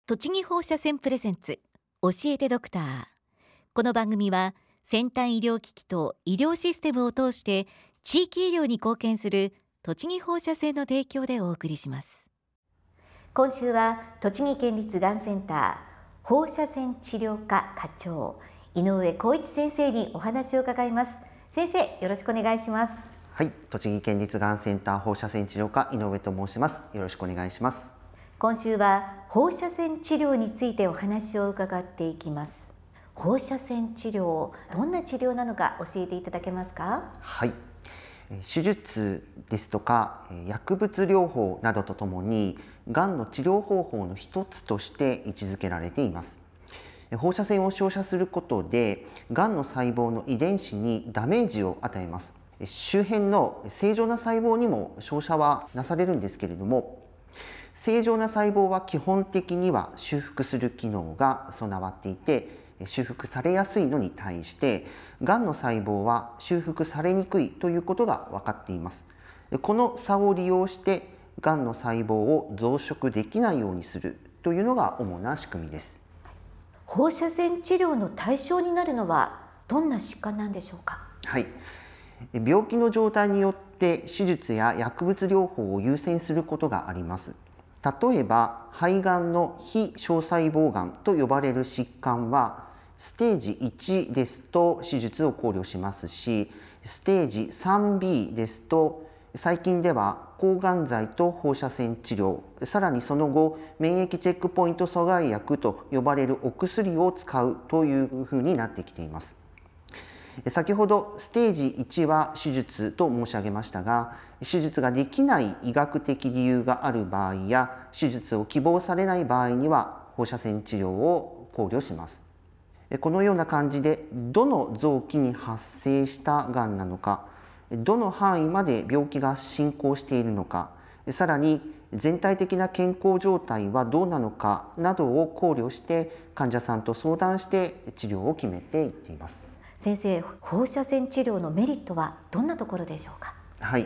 栃木放射線プレゼンツ教えてドクター。この番組は先端医療機器と医療システムを通して地域医療に貢献する栃木放射線の提供でお送りします。今週は栃木県立がんセンター放射線治療科課長井上浩一先生にお話を伺います。先生、よろしくお願いします。 はい、栃木県立がんセンター放射線治療科井上と申します。よろしくお願いします。 今週は放射線治療についてお話を伺っていきます。放射線治療、どんな治療なのか教えていただけますか？ はい、手術ですとか薬物療法などとともにがんの治療方法の一つとして位置づけられています。放射線を照射することでがんの細胞の遺伝子にダメージを与えます。周辺の正常な細胞にも照射はなされるんですけれども、正常な細胞は基本的には修復する機能が備わっていて修復されやすいのに対してがんの細胞は修復されにくいということが分かっています。この差を利用してがんの細胞を増殖できないようにするというのが主な仕組みです。 放射線治療の対象になるのはどんな疾患なんでしょうか？ はい、病気の状態によって手術や薬物療法を優先することがあります。例えば肺がんの非小細胞がんと呼ばれる疾患はステージ1ですと手術を考慮しますし、ステージ 3B ですと最近では抗がん剤と放射線治療、さらにその後免疫チェックポイント阻害薬と呼ばれるお薬を使うというふうになってきています。先ほどステージ1は手術と申し上げましたが、手術ができない医学的理由がある場合や手術を希望されない場合には放射線治療を考慮します。このような感じでどの臓器に発生したがんなのか、どの範囲まで病気が進行しているのか、さらに全体的な健康状態はどうなのかなどを考慮して患者さんと相談して治療を決めていっています。 先生、放射線治療のメリットはどんなところでしょうか？ はい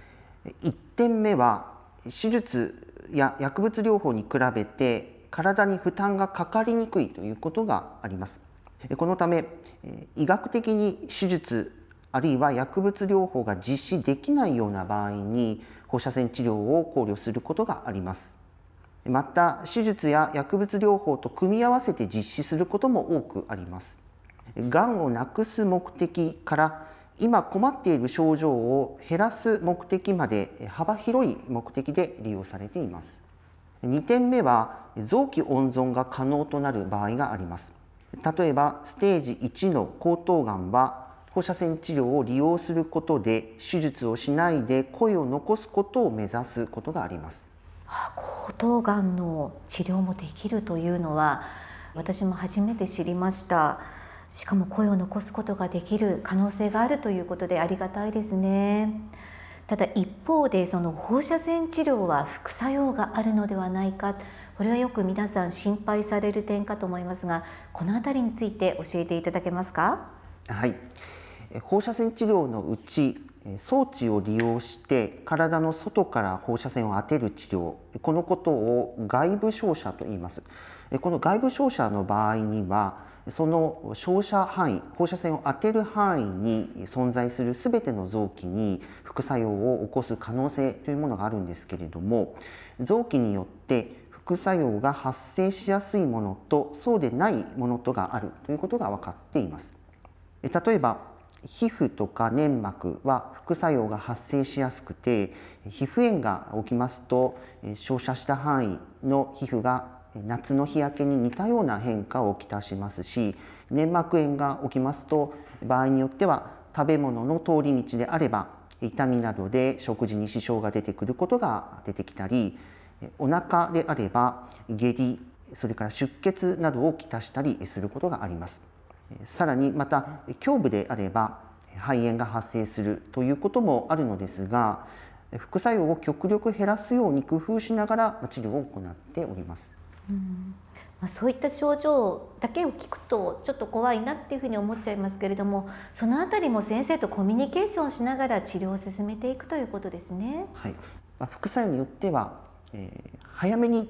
、1点目は手術や薬物療法に比べて体に負担がかかりにくいということがあります。このため医学的に手術あるいは薬物療法が実施できないような場合に放射線治療を考慮することがあります。また手術や薬物療法と組み合わせて実施することも多くあります。がんをなくす目的から今困っている症状を減らす目的まで幅広い目的で利用されています。2点目は臓器温存が可能となる場合があります。例えばステージ1の喉頭がんは放射線治療を利用することで手術をしないで声を残すことを目指すことがあります。 喉頭がんの治療もできるというのは私も初めて知りました。しかも声を残すことができる可能性があるということでありがたいですね。ただ一方でその放射線治療は副作用があるのではないか、これはよく皆さん心配される点かと思いますが、このあたりについて教えていただけますか？ はい、放射線治療のうち装置を利用して体の外から放射線を当てる治療、このことを外部照射と言います。この外部照射の場合にはその照射範囲、放射線を当てる範囲に存在するすべての臓器に副作用を起こす可能性というものがあるんですけれども、臓器によって副作用が発生しやすいものとそうでないものとがあるということが分かっています。例えば皮膚とか粘膜は副作用が発生しやすくて、皮膚炎が起きますと照射した範囲の皮膚が夏の日焼けに似たような変化をきたしますし、粘膜炎が起きますと場合によっては食べ物の通り道であれば痛みなどで食事に支障が出てくることが出てきたり、お腹であれば下痢、それから出血などをきたしたりすることがあります。さらにまた胸部であれば肺炎が発生するということもあるのですが、副作用を極力減らすように工夫しながら治療を行っております。 そういった症状だけを聞くとちょっと怖いなっていうふうに思っちゃいますけれども、そのあたりも先生とコミュニケーションしながら治療を進めていくということですね。 はい、副作用によっては、早めに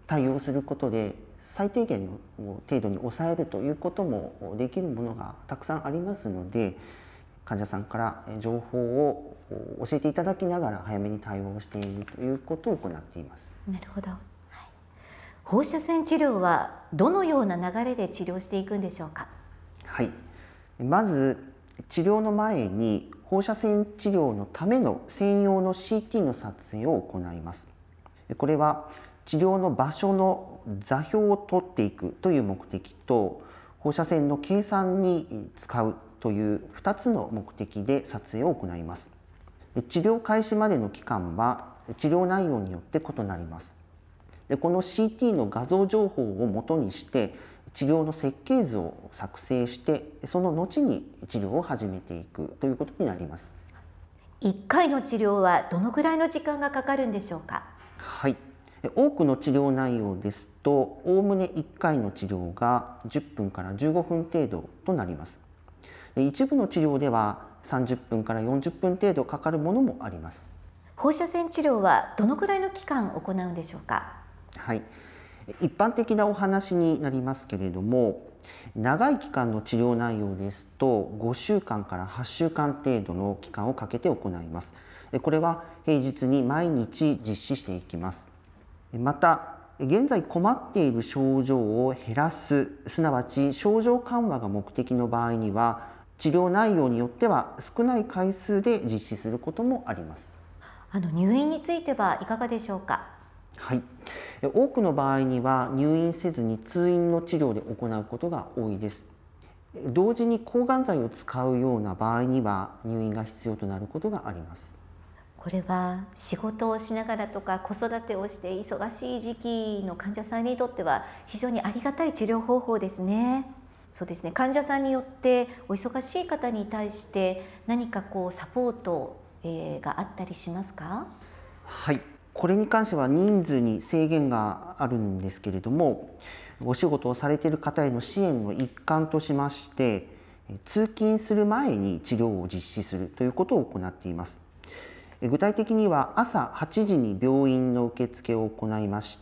対応することで最低限の程度に抑えるということもできるものがたくさんありますので、患者さんから情報を教えていただきながら早めに対応しているということを行っています。 なるほど、はい、放射線治療はどのような流れで治療していくんでしょうか。 はい、まず治療の前に放射線治療のための専用の CT の撮影を行います。これは治療の場所の座標を取っていくという目的と、放射線の計算に使うという2つの目的で撮影を行います。治療開始までの期間は治療内容によって異なります。この CT の画像情報をもとにして治療の設計図を作成して、その後に治療を始めていくということになります。 1回の治療はどのくらいの時間がかかるんでしょうか。 はい、多くの治療内容ですとおおむね1回の治療が10分から15分程度となります。一部の治療では30分から40分程度かかるものもあります。 放射線治療はどのくらいの期間行うんでしょうか。 はい、一般的なお話になりますけれども、長い期間の治療内容ですと5週間から8週間程度の期間をかけて行います。これは平日に毎日実施していきます。また現在困っている症状を減らす、すなわち症状緩和が目的の場合には治療内容によっては少ない回数で実施することもあります。 入院についてはいかがでしょうか。 はい、多くの場合には入院せずに通院の治療で行うことが多いです。同時に抗がん剤を使うような場合には入院が必要となることがあります。 これは仕事をしながらとか子育てをして忙しい時期の患者さんにとっては非常にありがたい治療方法ですね。そうですね、患者さんによってお忙しい方に対して何かサポートがあったりしますか。 はい、これに関しては人数に制限があるんですけれども、お仕事をされている方への支援の一環としまして、通勤する前に治療を実施するということを行っています。具体的には朝8時に病院の受付を行いまして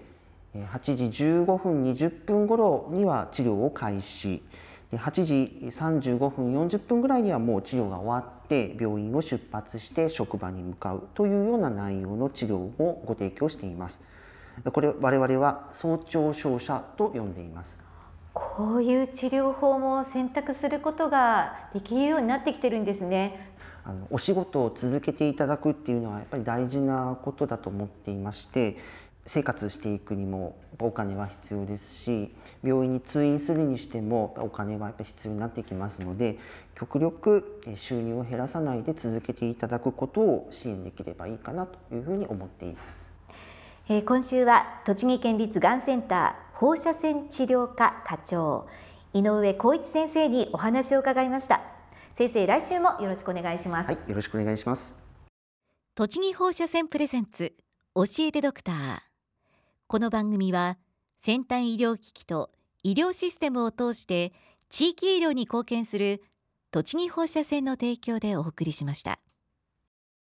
、8時15分20分頃には治療を開始、8時35分40分ぐらいにはもう治療が終わって病院を出発して職場に向かうというような内容の治療をご提供しています。これ我々は早朝照射と呼んでいます。 こういう治療法も選択することができるようになってきてるんですね。 お仕事を続けていただくっていうのはやっぱり大事なことだと思っていまして、生活していくにもお金は必要ですし、病院に通院するにしてもお金はやっぱり必要になってきますので、極力収入を減らさないで続けていただくことを支援できればいいかなというふうに思っています。 今週は栃木県立がんセンター放射線治療科課長井上浩一先生にお話を伺いました。先生、来週もよろしくお願いします。 はい、よろしくお願いします。 栃木放射線プレゼンツ教えてドクター。この番組は先端医療機器と医療システムを通して地域医療に貢献する栃木放射線の提供でお送りしました。